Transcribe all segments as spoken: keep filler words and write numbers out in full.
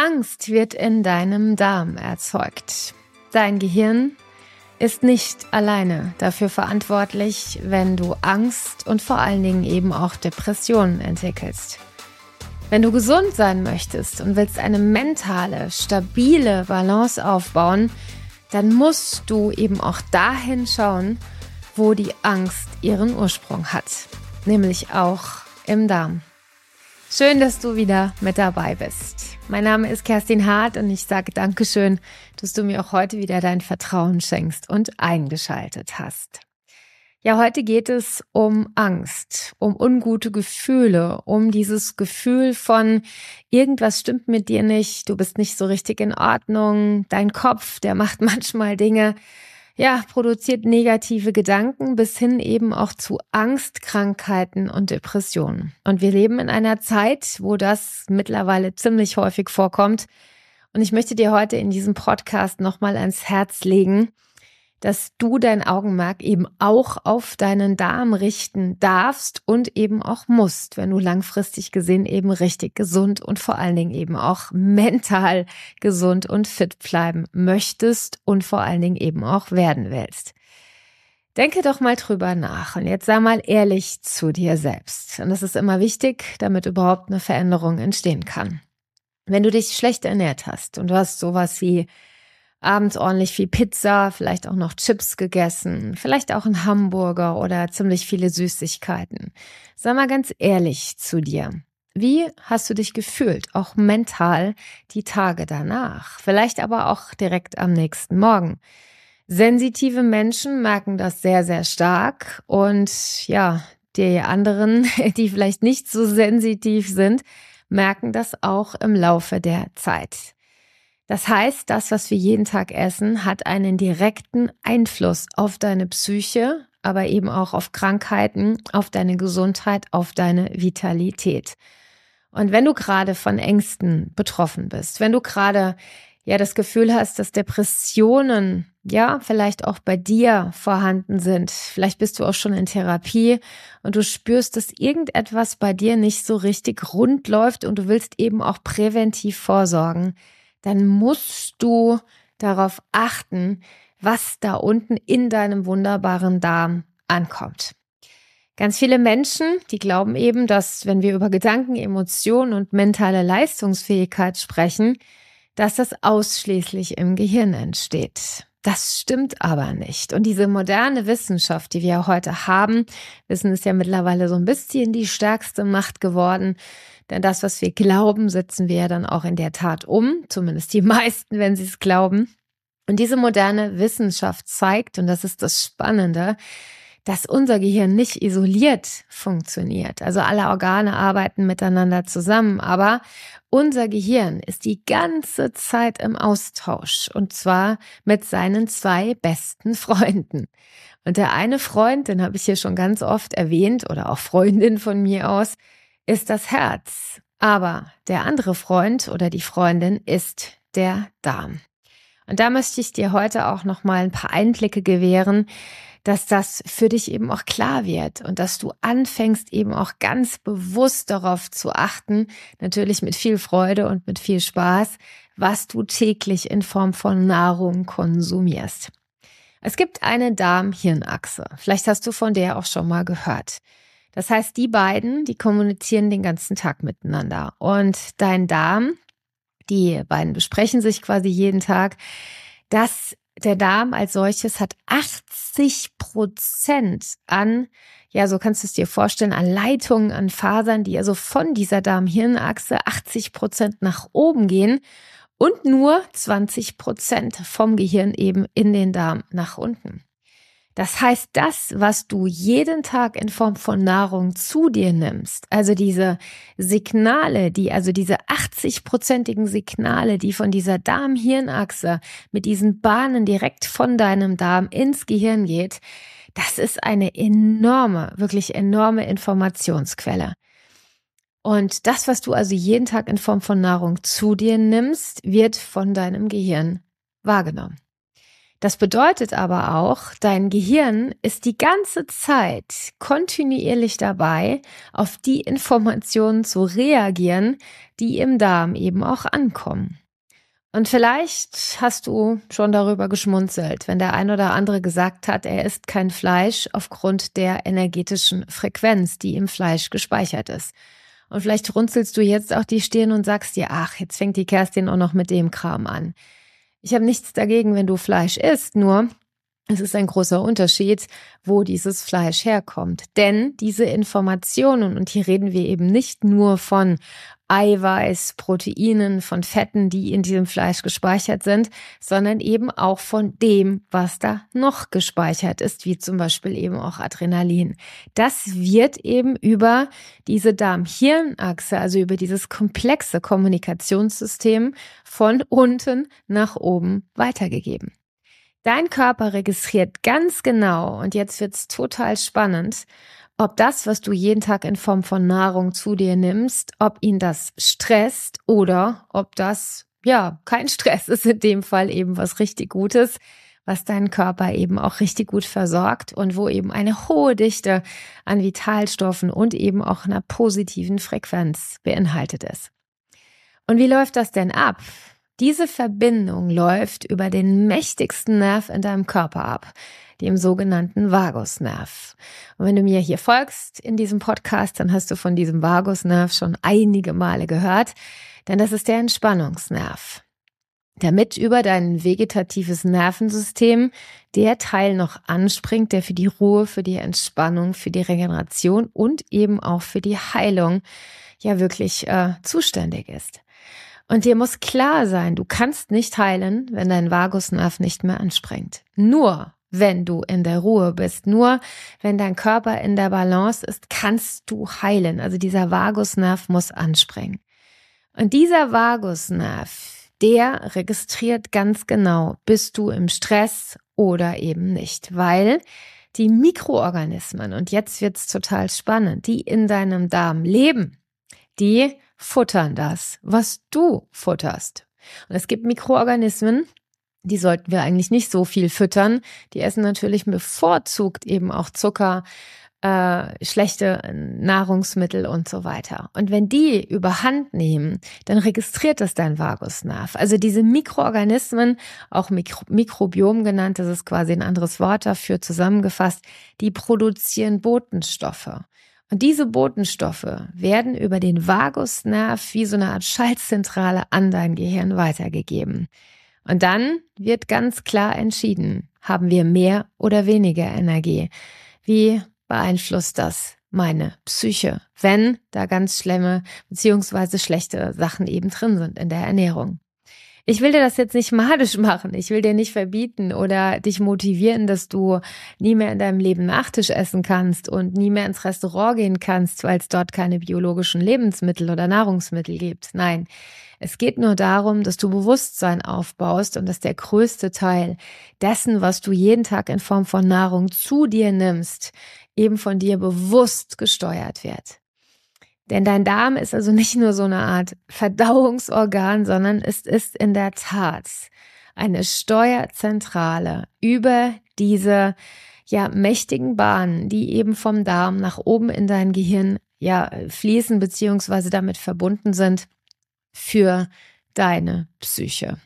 Angst wird in deinem Darm erzeugt. Dein Gehirn ist nicht alleine dafür verantwortlich, wenn du Angst und vor allen Dingen eben auch Depressionen entwickelst. Wenn du gesund sein möchtest und willst eine mentale, stabile Balance aufbauen, dann musst du eben auch dahin schauen, wo die Angst ihren Ursprung hat, nämlich auch im Darm. Schön, dass du wieder mit dabei bist. Mein Name ist Kerstin Hart und ich sage Dankeschön, dass du mir auch heute wieder dein Vertrauen schenkst und eingeschaltet hast. Ja, heute geht es um Angst, um ungute Gefühle, um dieses Gefühl von irgendwas stimmt mit dir nicht, du bist nicht so richtig in Ordnung, dein Kopf, der macht manchmal Dinge, ja, produziert negative Gedanken bis hin eben auch zu Angst, Krankheiten und Depressionen. Und wir leben in einer Zeit, wo das mittlerweile ziemlich häufig vorkommt. Und ich möchte dir heute in diesem Podcast nochmal ans Herz legen, dass du dein Augenmerk eben auch auf deinen Darm richten darfst und eben auch musst, wenn du langfristig gesehen eben richtig gesund und vor allen Dingen eben auch mental gesund und fit bleiben möchtest und vor allen Dingen eben auch werden willst. Denke doch mal drüber nach und jetzt sei mal ehrlich zu dir selbst. Und das ist immer wichtig, damit überhaupt eine Veränderung entstehen kann. Wenn du dich schlecht ernährt hast und du hast sowas wie abends ordentlich viel Pizza, vielleicht auch noch Chips gegessen, vielleicht auch einen Hamburger oder ziemlich viele Süßigkeiten. Sei mal ganz ehrlich zu dir. Wie hast du dich gefühlt, auch mental, die Tage danach? Vielleicht aber auch direkt am nächsten Morgen. Sensitive Menschen merken das sehr, sehr stark und ja, die anderen, die vielleicht nicht so sensitiv sind, merken das auch im Laufe der Zeit. Das heißt, das, was wir jeden Tag essen, hat einen direkten Einfluss auf deine Psyche, aber eben auch auf Krankheiten, auf deine Gesundheit, auf deine Vitalität. Und wenn du gerade von Ängsten betroffen bist, wenn du gerade ja das Gefühl hast, dass Depressionen ja vielleicht auch bei dir vorhanden sind, vielleicht bist du auch schon in Therapie und du spürst, dass irgendetwas bei dir nicht so richtig rund läuft und du willst eben auch präventiv vorsorgen, dann musst du darauf achten, was da unten in deinem wunderbaren Darm ankommt. Ganz viele Menschen, die glauben eben, dass wenn wir über Gedanken, Emotionen und mentale Leistungsfähigkeit sprechen, dass das ausschließlich im Gehirn entsteht. Das stimmt aber nicht. Und diese moderne Wissenschaft, die wir heute haben, Wissen ist ja mittlerweile so ein bisschen die stärkste Macht geworden. Denn das, was wir glauben, setzen wir ja dann auch in der Tat um. Zumindest die meisten, wenn sie es glauben. Und diese moderne Wissenschaft zeigt, und das ist das Spannende, dass unser Gehirn nicht isoliert funktioniert. Also alle Organe arbeiten miteinander zusammen, aber unser Gehirn ist die ganze Zeit im Austausch und zwar mit seinen zwei besten Freunden. Und der eine Freund, den habe ich hier schon ganz oft erwähnt oder auch Freundin von mir aus, ist das Herz. Aber der andere Freund oder die Freundin ist der Darm. Und da möchte ich dir heute auch noch mal ein paar Einblicke gewähren, dass das für dich eben auch klar wird und dass du anfängst eben auch ganz bewusst darauf zu achten, natürlich mit viel Freude und mit viel Spaß, was du täglich in Form von Nahrung konsumierst. Es gibt eine Darm-Hirn-Achse. Vielleicht hast du von der auch schon mal gehört. Das heißt, die beiden, die kommunizieren den ganzen Tag miteinander und dein Darm, die beiden besprechen sich quasi jeden Tag, dass der Darm als solches hat achtzig Prozent an, ja, so kannst du es dir vorstellen, an Leitungen, an Fasern, die also von dieser Darm-Hirn-Achse achtzig Prozent nach oben gehen und nur zwanzig Prozent vom Gehirn eben in den Darm nach unten. Das heißt, das, was du jeden Tag in Form von Nahrung zu dir nimmst, also diese Signale, die, also diese achtzig-prozentigen Signale, die von dieser Darm-Hirn-Achse mit diesen Bahnen direkt von deinem Darm ins Gehirn geht, das ist eine enorme, wirklich enorme Informationsquelle. Und das, was du also jeden Tag in Form von Nahrung zu dir nimmst, wird von deinem Gehirn wahrgenommen. Das bedeutet aber auch, dein Gehirn ist die ganze Zeit kontinuierlich dabei, auf die Informationen zu reagieren, die im Darm eben auch ankommen. Und vielleicht hast du schon darüber geschmunzelt, wenn der ein oder andere gesagt hat, er isst kein Fleisch aufgrund der energetischen Frequenz, die im Fleisch gespeichert ist. Und vielleicht runzelst du jetzt auch die Stirn und sagst dir, ach, jetzt fängt die Kerstin auch noch mit dem Kram an. Ich habe nichts dagegen, wenn du Fleisch isst, nur es ist ein großer Unterschied, wo dieses Fleisch herkommt. Denn diese Informationen, und hier reden wir eben nicht nur von Eiweiß, Proteinen, von Fetten, die in diesem Fleisch gespeichert sind, sondern eben auch von dem, was da noch gespeichert ist, wie zum Beispiel eben auch Adrenalin. Das wird eben über diese Darm-Hirn-Achse, also über dieses komplexe Kommunikationssystem von unten nach oben weitergegeben. Dein Körper registriert ganz genau, und jetzt wird's total spannend, ob das, was du jeden Tag in Form von Nahrung zu dir nimmst, ob ihn das stresst oder ob das, ja, kein Stress ist, in dem Fall eben was richtig Gutes, was deinen Körper eben auch richtig gut versorgt und wo eben eine hohe Dichte an Vitalstoffen und eben auch einer positiven Frequenz beinhaltet ist. Und wie läuft das denn ab? Diese Verbindung läuft über den mächtigsten Nerv in deinem Körper ab, dem sogenannten Vagusnerv. Und wenn du mir hier folgst in diesem Podcast, dann hast du von diesem Vagusnerv schon einige Male gehört, denn das ist der Entspannungsnerv. Damit über dein vegetatives Nervensystem der Teil noch anspringt, der für die Ruhe, für die Entspannung, für die Regeneration und eben auch für die Heilung ja wirklich äh, zuständig ist. Und dir muss klar sein, du kannst nicht heilen, wenn dein Vagusnerv nicht mehr anspringt. Nur wenn du in der Ruhe bist, nur wenn dein Körper in der Balance ist, kannst du heilen. Also dieser Vagusnerv muss anspringen. Und dieser Vagusnerv, der registriert ganz genau, bist du im Stress oder eben nicht, weil die Mikroorganismen, und jetzt wird's total spannend, die in deinem Darm leben, die futtern das, was du futterst. Und es gibt Mikroorganismen, die sollten wir eigentlich nicht so viel füttern. Die essen natürlich bevorzugt eben auch Zucker, äh, schlechte Nahrungsmittel und so weiter. Und wenn die überhand nehmen, dann registriert das dein Vagusnerv. Also diese Mikroorganismen, auch Mikro- Mikrobiom genannt, das ist quasi ein anderes Wort dafür zusammengefasst, die produzieren Botenstoffe. Und diese Botenstoffe werden über den Vagusnerv wie so eine Art Schaltzentrale an dein Gehirn weitergegeben. Und dann wird ganz klar entschieden, haben wir mehr oder weniger Energie? Wie beeinflusst das meine Psyche, wenn da ganz schlimme bzw. schlechte Sachen eben drin sind in der Ernährung? Ich will dir das jetzt nicht madig machen, ich will dir nicht verbieten oder dich motivieren, dass du nie mehr in deinem Leben Nachtisch essen kannst und nie mehr ins Restaurant gehen kannst, weil es dort keine biologischen Lebensmittel oder Nahrungsmittel gibt. Nein, es geht nur darum, dass du Bewusstsein aufbaust und dass der größte Teil dessen, was du jeden Tag in Form von Nahrung zu dir nimmst, eben von dir bewusst gesteuert wird. Denn dein Darm ist also nicht nur so eine Art Verdauungsorgan, sondern es ist in der Tat eine Steuerzentrale über diese ja mächtigen Bahnen, die eben vom Darm nach oben in dein Gehirn ja fließen beziehungsweise damit verbunden sind für deine Psyche.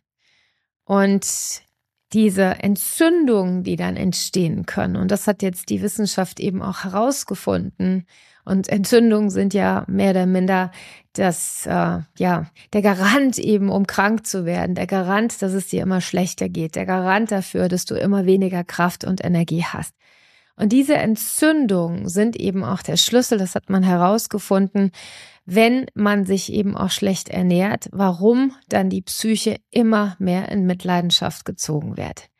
Und diese Entzündungen, die dann entstehen können, und das hat jetzt die Wissenschaft eben auch herausgefunden. Und Entzündungen sind ja mehr oder minder das, äh, ja, der Garant eben, um krank zu werden, der Garant, dass es dir immer schlechter geht, der Garant dafür, dass du immer weniger Kraft und Energie hast. Und diese Entzündungen sind eben auch der Schlüssel, das hat man herausgefunden, wenn man sich eben auch schlecht ernährt, warum dann die Psyche immer mehr in Mitleidenschaft gezogen wird.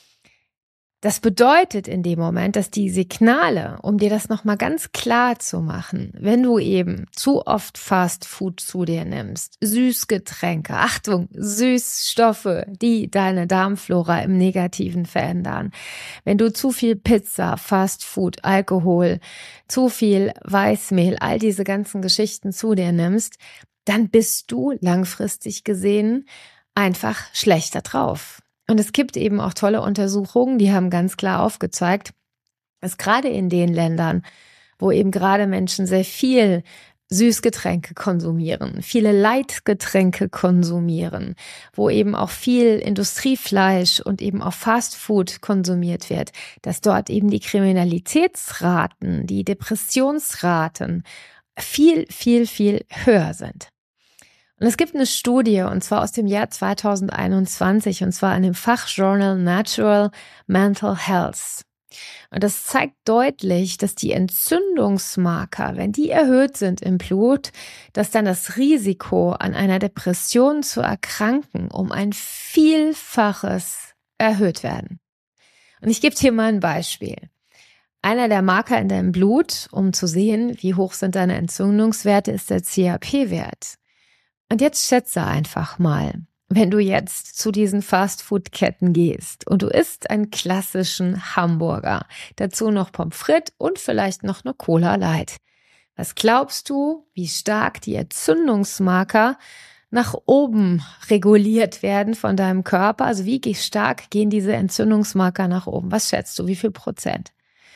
Das bedeutet in dem Moment, dass die Signale, um dir das nochmal ganz klar zu machen, wenn du eben zu oft Fast Food zu dir nimmst, Süßgetränke, Achtung, Süßstoffe, die deine Darmflora im Negativen verändern, wenn du zu viel Pizza, Fast Food, Alkohol, zu viel Weißmehl, all diese ganzen Geschichten zu dir nimmst, dann bist du langfristig gesehen einfach schlechter drauf. Und es gibt eben auch tolle Untersuchungen, die haben ganz klar aufgezeigt, dass gerade in den Ländern, wo eben gerade Menschen sehr viel Süßgetränke konsumieren, viele Leitgetränke konsumieren, wo eben auch viel Industriefleisch und eben auch Fastfood konsumiert wird, dass dort eben die Kriminalitätsraten, die Depressionsraten viel, viel, viel höher sind. Und es gibt eine Studie, und zwar aus dem Jahr zweitausendeinundzwanzig, und zwar in dem Fachjournal Natural Mental Health. Und das zeigt deutlich, dass die Entzündungsmarker, wenn die erhöht sind im Blut, dass dann das Risiko, an einer Depression zu erkranken, um ein Vielfaches erhöht werden. Und ich gebe dir mal ein Beispiel. Einer der Marker in deinem Blut, um zu sehen, wie hoch sind deine Entzündungswerte, ist der C R P-Wert. Und jetzt schätze einfach mal, wenn du jetzt zu diesen Fastfood-Ketten gehst und du isst einen klassischen Hamburger, dazu noch Pommes frites und vielleicht noch eine Cola Light. Was glaubst du, wie stark die Entzündungsmarker nach oben reguliert werden von deinem Körper? Also wie stark gehen diese Entzündungsmarker nach oben? Was schätzt du, wie viel Prozent?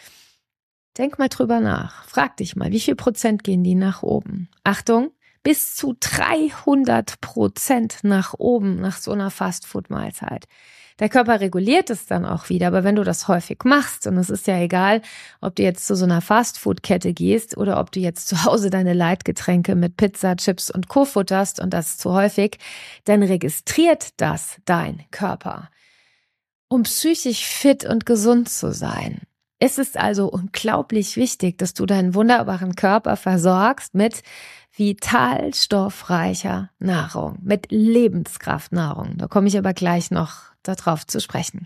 Denk mal drüber nach. Frag dich mal, wie viel Prozent gehen die nach oben? Achtung! Bis zu dreihundert Prozent nach oben nach so einer Fastfood-Mahlzeit. Der Körper reguliert es dann auch wieder, aber wenn du das häufig machst, und es ist ja egal, ob du jetzt zu so einer Fastfood-Kette gehst oder ob du jetzt zu Hause deine Leitgetränke mit Pizza, Chips und Co. futterst und das zu häufig, dann registriert das dein Körper. Um psychisch fit und gesund zu sein. Es ist also unglaublich wichtig, dass du deinen wunderbaren Körper versorgst mit vitalstoffreicher Nahrung, mit Lebenskraftnahrung. Da komme ich aber gleich noch darauf zu sprechen.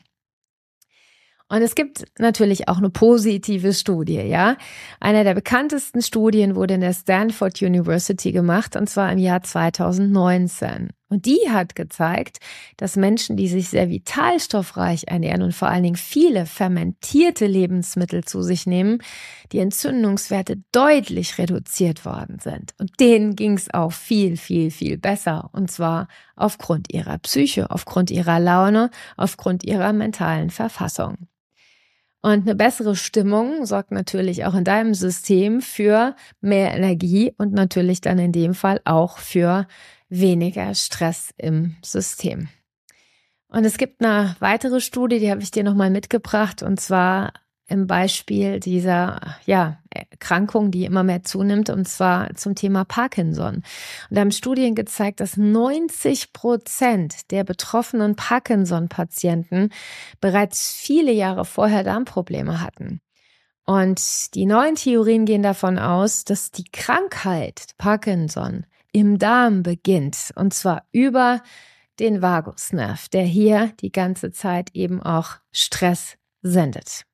Und es gibt natürlich auch eine positive Studie, ja. Eine der bekanntesten Studien wurde in der Stanford University gemacht, und zwar im Jahr zweitausendneunzehn. Und die hat gezeigt, dass Menschen, die sich sehr vitalstoffreich ernähren und vor allen Dingen viele fermentierte Lebensmittel zu sich nehmen, die Entzündungswerte deutlich reduziert worden sind. Und denen ging es auch viel, viel, viel besser. Und zwar aufgrund ihrer Psyche, aufgrund ihrer Laune, aufgrund ihrer mentalen Verfassung. Und eine bessere Stimmung sorgt natürlich auch in deinem System für mehr Energie und natürlich dann in dem Fall auch für weniger Stress im System. Und es gibt eine weitere Studie, die habe ich dir nochmal mitgebracht, und zwar im Beispiel dieser ja, Erkrankung, die immer mehr zunimmt, und zwar zum Thema Parkinson. Und da haben Studien gezeigt, dass neunzig Prozent der betroffenen Parkinson-Patienten bereits viele Jahre vorher Darmprobleme hatten. Und die neuen Theorien gehen davon aus, dass die Krankheit Parkinson im Darm beginnt, und zwar über den Vagusnerv, der hier die ganze Zeit eben auch Stress sendet.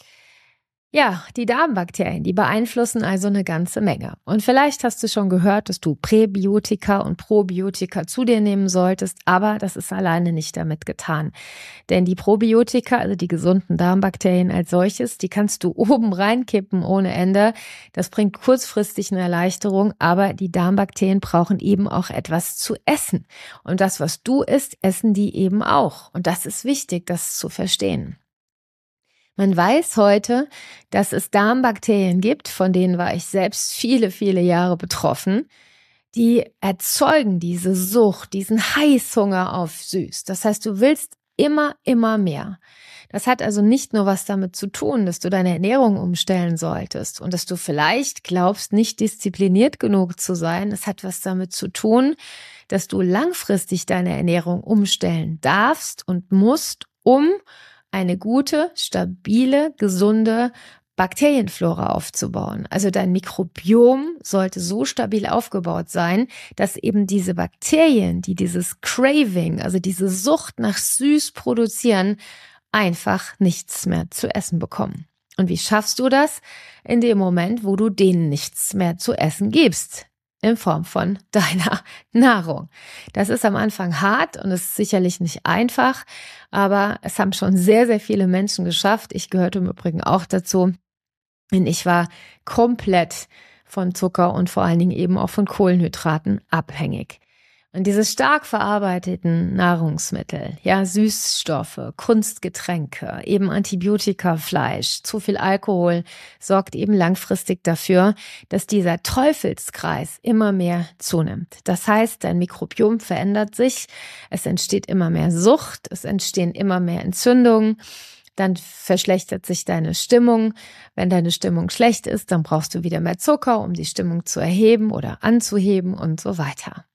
Ja, die Darmbakterien, die beeinflussen also eine ganze Menge. Und vielleicht hast du schon gehört, dass du Präbiotika und Probiotika zu dir nehmen solltest, aber das ist alleine nicht damit getan. Denn die Probiotika, also die gesunden Darmbakterien als solches, die kannst du oben reinkippen ohne Ende. Das bringt kurzfristig eine Erleichterung, aber die Darmbakterien brauchen eben auch etwas zu essen. Und das, was du isst, essen die eben auch. Und das ist wichtig, das zu verstehen. Man weiß heute, dass es Darmbakterien gibt, von denen war ich selbst viele, viele Jahre betroffen, die erzeugen diese Sucht, diesen Heißhunger auf süß. Das heißt, du willst immer, immer mehr. Das hat also nicht nur was damit zu tun, dass du deine Ernährung umstellen solltest und dass du vielleicht glaubst, nicht diszipliniert genug zu sein. Es hat was damit zu tun, dass du langfristig deine Ernährung umstellen darfst und musst, um eine gute, stabile, gesunde Bakterienflora aufzubauen. Also dein Mikrobiom sollte so stabil aufgebaut sein, dass eben diese Bakterien, die dieses Craving, also diese Sucht nach süß produzieren, einfach nichts mehr zu essen bekommen. Und wie schaffst du das? In dem Moment, wo du denen nichts mehr zu essen gibst. In Form von deiner Nahrung. Das ist am Anfang hart und es ist sicherlich nicht einfach, aber es haben schon sehr, sehr viele Menschen geschafft. Ich gehörte im Übrigen auch dazu. Und ich war komplett von Zucker und vor allen Dingen eben auch von Kohlenhydraten abhängig. Und diese stark verarbeiteten Nahrungsmittel, ja, Süßstoffe, Kunstgetränke, eben Antibiotika, Fleisch, zu viel Alkohol, sorgt eben langfristig dafür, dass dieser Teufelskreis immer mehr zunimmt. Das heißt, dein Mikrobiom verändert sich, es entsteht immer mehr Sucht, es entstehen immer mehr Entzündungen, dann verschlechtert sich deine Stimmung. Wenn deine Stimmung schlecht ist, dann brauchst du wieder mehr Zucker, um die Stimmung zu erheben oder anzuheben und so weiter.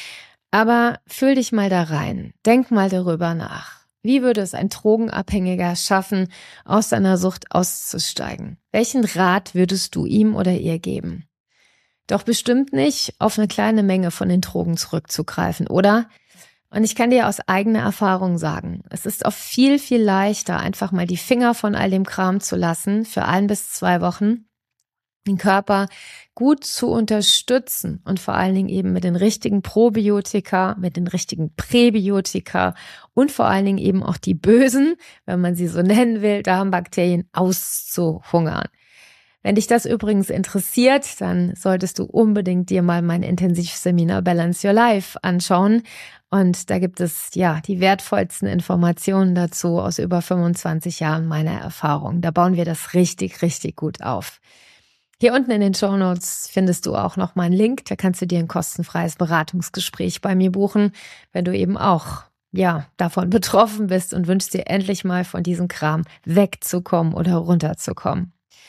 Aber fühl dich mal da rein, denk mal darüber nach. Wie würde es ein Drogenabhängiger schaffen, aus seiner Sucht auszusteigen? Welchen Rat würdest du ihm oder ihr geben? Doch bestimmt nicht, auf eine kleine Menge von den Drogen zurückzugreifen, oder? Und ich kann dir aus eigener Erfahrung sagen, es ist oft viel, viel leichter, einfach mal die Finger von all dem Kram zu lassen für ein bis zwei Wochen, den Körper gut zu unterstützen und vor allen Dingen eben mit den richtigen Probiotika, mit den richtigen Präbiotika und vor allen Dingen eben auch die bösen, wenn man sie so nennen will, Darmbakterien auszuhungern. Wenn dich das übrigens interessiert, dann solltest du unbedingt dir mal mein Intensivseminar Balance Your Life anschauen. Und da gibt es ja die wertvollsten Informationen dazu aus über fünfundzwanzig Jahren meiner Erfahrung. Da bauen wir das richtig, richtig gut auf. Hier unten in den Shownotes findest du auch noch mal einen Link, da kannst du dir ein kostenfreies Beratungsgespräch bei mir buchen, wenn du eben auch ja davon betroffen bist und wünschst dir endlich mal von diesem Kram wegzukommen oder runterzukommen.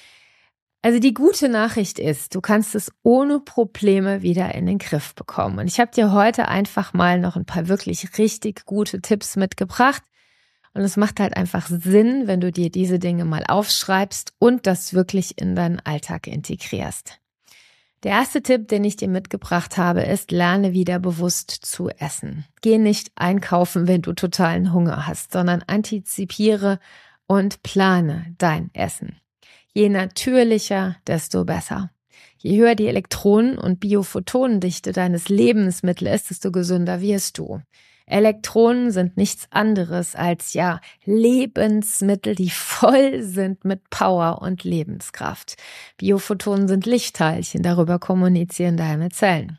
Also die gute Nachricht ist, du kannst es ohne Probleme wieder in den Griff bekommen. Und ich habe dir heute einfach mal noch ein paar wirklich richtig gute Tipps mitgebracht. Und es macht halt einfach Sinn, wenn du dir diese Dinge mal aufschreibst und das wirklich in deinen Alltag integrierst. Der erste Tipp, den ich dir mitgebracht habe, ist, lerne wieder bewusst zu essen. Geh nicht einkaufen, wenn du totalen Hunger hast, sondern antizipiere und plane dein Essen. Je natürlicher, desto besser. Je höher die Elektronen- und Biophotonendichte deines Lebensmittels ist, desto gesünder wirst du. Elektronen sind nichts anderes als ja Lebensmittel, die voll sind mit Power und Lebenskraft. Biophotonen sind Lichtteilchen, darüber kommunizieren deine Zellen.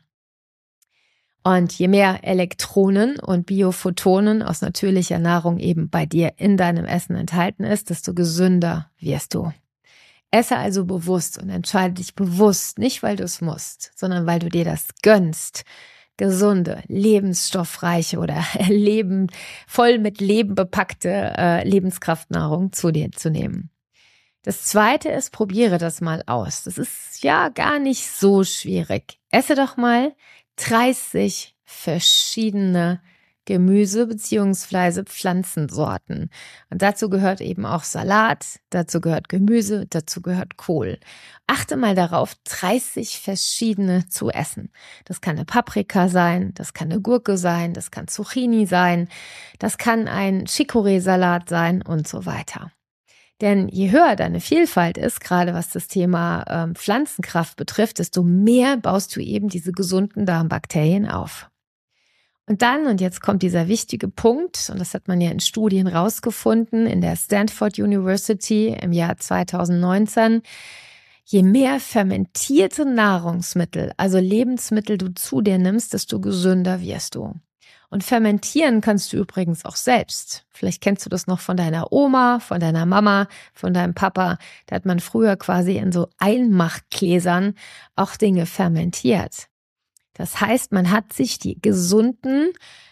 Und je mehr Elektronen und Biophotonen aus natürlicher Nahrung eben bei dir in deinem Essen enthalten ist, desto gesünder wirst du. Esse also bewusst und entscheide dich bewusst, nicht weil du es musst, sondern weil du dir das gönnst, gesunde, lebensstoffreiche oder Leben, voll mit Leben bepackte äh, Lebenskraftnahrung zu dir zu nehmen. Das zweite ist, probiere das mal aus. Das ist ja gar nicht so schwierig. Esse doch mal dreißig verschiedene Gemüse bzw. Pflanzensorten. Und dazu gehört eben auch Salat, dazu gehört Gemüse, dazu gehört Kohl. Achte mal darauf, dreißig verschiedene zu essen. Das kann eine Paprika sein, das kann eine Gurke sein, das kann Zucchini sein, das kann ein Chicorée-Salat sein und so weiter. Denn je höher deine Vielfalt ist, gerade was das Thema ähm, Pflanzenkraft betrifft, desto mehr baust du eben diese gesunden Darmbakterien auf. Und dann, und jetzt kommt dieser wichtige Punkt, und das hat man ja in Studien rausgefunden, in der Stanford University im Jahr zweitausendneunzehn, je mehr fermentierte Nahrungsmittel, also Lebensmittel du zu dir nimmst, desto gesünder wirst du. Und fermentieren kannst du übrigens auch selbst. Vielleicht kennst du das noch von deiner Oma, von deiner Mama, von deinem Papa. Da hat man früher quasi in so Einmachgläsern auch Dinge fermentiert. Das heißt, man hat sich die gesunden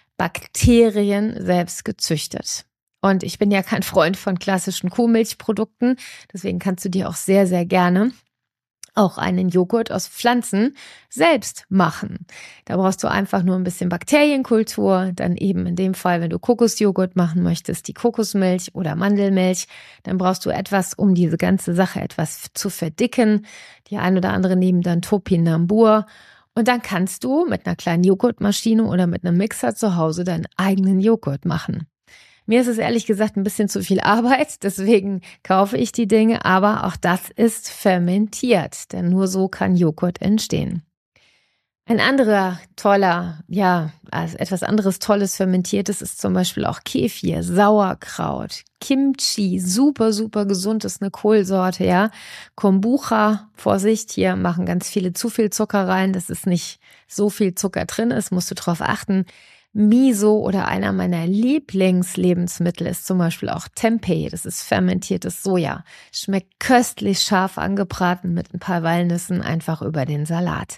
Bakterien selbst gezüchtet. Und ich bin ja kein Freund von klassischen Kuhmilchprodukten, deswegen kannst du dir auch sehr, sehr gerne auch einen Joghurt aus Pflanzen selbst machen. Da brauchst du einfach nur ein bisschen Bakterienkultur, dann eben in dem Fall, wenn du Kokosjoghurt machen möchtest, die Kokosmilch oder Mandelmilch, dann brauchst du etwas, um diese ganze Sache etwas zu verdicken. Die ein oder andere nehmen dann Topinambur. Und dann kannst du mit einer kleinen Joghurtmaschine oder mit einem Mixer zu Hause deinen eigenen Joghurt machen. Mir ist es ehrlich gesagt ein bisschen zu viel Arbeit, deswegen kaufe ich die Dinge, aber auch das ist fermentiert, denn nur so kann Joghurt entstehen. Ein anderer toller, ja, also etwas anderes Tolles Fermentiertes ist zum Beispiel auch Kefir, Sauerkraut, Kimchi, super, super gesund, ist eine Kohlsorte, ja. Kombucha, Vorsicht, hier machen ganz viele zu viel Zucker rein, das ist nicht so viel Zucker drin ist, musst du drauf achten. Miso oder einer meiner Lieblingslebensmittel ist zum Beispiel auch Tempeh. Das ist fermentiertes Soja. Schmeckt köstlich scharf angebraten mit ein paar Walnüssen einfach über den Salat.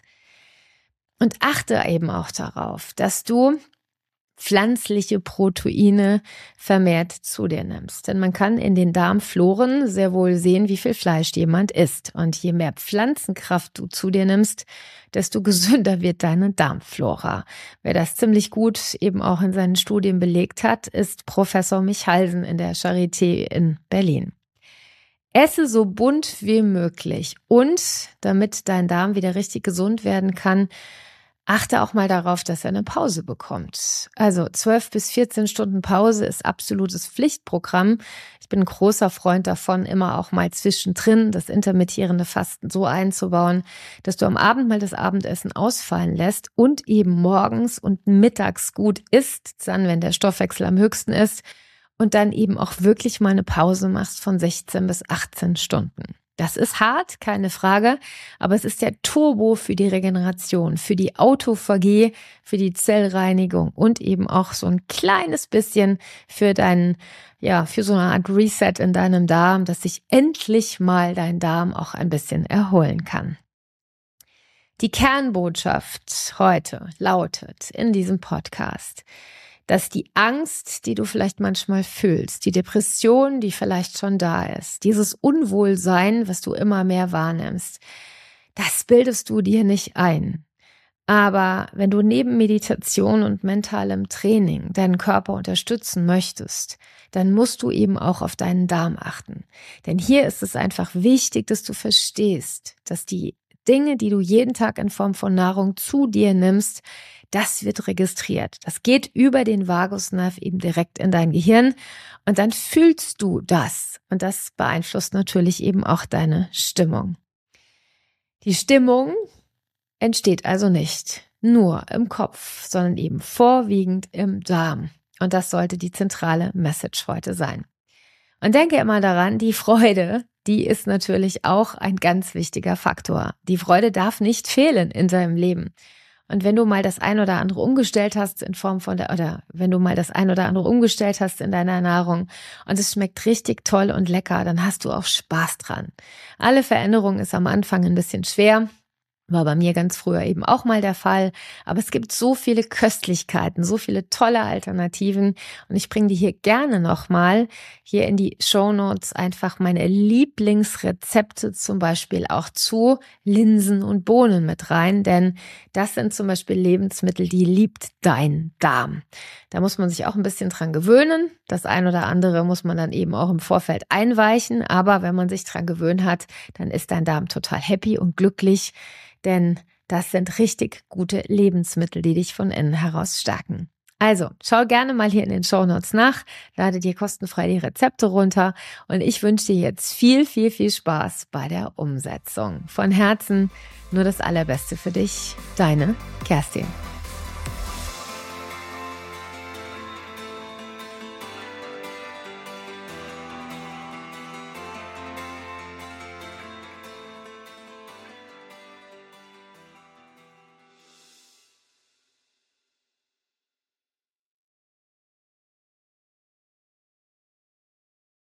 Und achte eben auch darauf, dass du pflanzliche Proteine vermehrt zu dir nimmst. Denn man kann in den Darmfloren sehr wohl sehen, wie viel Fleisch jemand isst. Und je mehr Pflanzenkraft du zu dir nimmst, desto gesünder wird deine Darmflora. Wer das ziemlich gut eben auch in seinen Studien belegt hat, ist Professor Michalsen in der Charité in Berlin. Esse so bunt wie möglich und damit dein Darm wieder richtig gesund werden kann, achte auch mal darauf, dass er eine Pause bekommt. Also zwölf bis vierzehn Stunden Pause ist absolutes Pflichtprogramm. Ich bin ein großer Freund davon, immer auch mal zwischendrin das intermittierende Fasten so einzubauen, dass du am Abend mal das Abendessen ausfallen lässt und eben morgens und mittags gut isst, dann wenn der Stoffwechsel am höchsten ist und dann eben auch wirklich mal eine Pause machst von sechzehn bis achtzehn Stunden. Das ist hart, keine Frage, aber es ist der Turbo für die Regeneration, für die Autophagie, für die Zellreinigung und eben auch so ein kleines bisschen für deinen, ja, für so eine Art Reset in deinem Darm, dass sich endlich mal dein Darm auch ein bisschen erholen kann. Die Kernbotschaft heute lautet in diesem Podcast, dass die Angst, die du vielleicht manchmal fühlst, die Depression, die vielleicht schon da ist, dieses Unwohlsein, was du immer mehr wahrnimmst, das bildest du dir nicht ein. Aber wenn du neben Meditation und mentalem Training deinen Körper unterstützen möchtest, dann musst du eben auch auf deinen Darm achten. Denn hier ist es einfach wichtig, dass du verstehst, dass die Dinge, die du jeden Tag in Form von Nahrung zu dir nimmst, das wird registriert. Das geht über den Vagusnerv eben direkt in dein Gehirn und dann fühlst du das. Und das beeinflusst natürlich eben auch deine Stimmung. Die Stimmung entsteht also nicht nur im Kopf, sondern eben vorwiegend im Darm. Und das sollte die zentrale Message heute sein. Und denke immer daran, die Freude, die ist natürlich auch ein ganz wichtiger Faktor. Die Freude darf nicht fehlen in deinem Leben. Und wenn du mal das ein oder andere umgestellt hast in Form von der, oder wenn du mal das ein oder andere umgestellt hast in deiner Ernährung und es schmeckt richtig toll und lecker, dann hast du auch Spaß dran. Alle Veränderung ist am Anfang ein bisschen schwer. War bei mir ganz früher eben auch mal der Fall. Aber es gibt so viele Köstlichkeiten, so viele tolle Alternativen. Und ich bringe dir hier gerne nochmal hier in die Shownotes einfach meine Lieblingsrezepte zum Beispiel auch zu Linsen und Bohnen mit rein. Denn das sind zum Beispiel Lebensmittel, die liebt dein Darm. Da muss man sich auch ein bisschen dran gewöhnen. Das ein oder andere muss man dann eben auch im Vorfeld einweichen. Aber wenn man sich dran gewöhnt hat, dann ist dein Darm total happy und glücklich. Denn das sind richtig gute Lebensmittel, die dich von innen heraus stärken. Also, schau gerne mal hier in den Shownotes nach, lade dir kostenfrei die Rezepte runter und ich wünsche dir jetzt viel, viel, viel Spaß bei der Umsetzung. Von Herzen nur das Allerbeste für dich, deine Kerstin.